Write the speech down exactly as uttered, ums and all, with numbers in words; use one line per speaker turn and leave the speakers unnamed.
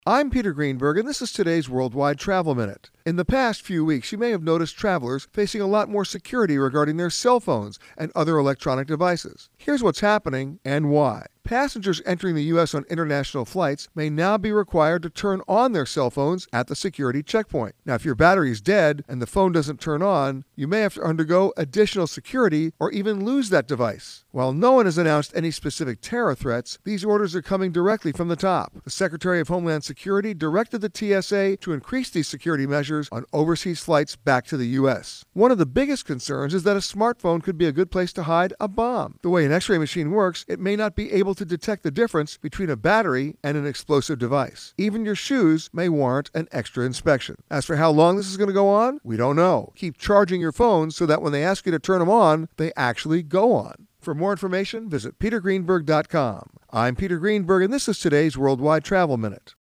I'm Peter Greenberg, and this is today's Worldwide Travel Minute. In the past few weeks, you may have noticed travelers facing a lot more security regarding their cell phones and other electronic devices. Here's what's happening and why. Passengers entering the U S on international flights may now be required to turn on their cell phones at the security checkpoint. Now, if your battery is dead and the phone doesn't turn on, you may have to undergo additional security or even lose that device. While no one has announced any specific terror threats, these orders are coming directly from the top. The Secretary of Homeland Security directed the T S A to increase these security measures on overseas flights back to the U S. One of the biggest concerns is that a smartphone could be a good place to hide a bomb. The way an X-ray machine works, it may not be able to detect the difference between a battery and an explosive device. Even your shoes may warrant an extra inspection. As for how long this is going to go on, we don't know. Keep charging your phones so that when they ask you to turn them on, they actually go on. For more information, visit peter greenberg dot com. I'm Peter Greenberg, and this is today's Worldwide Travel Minute.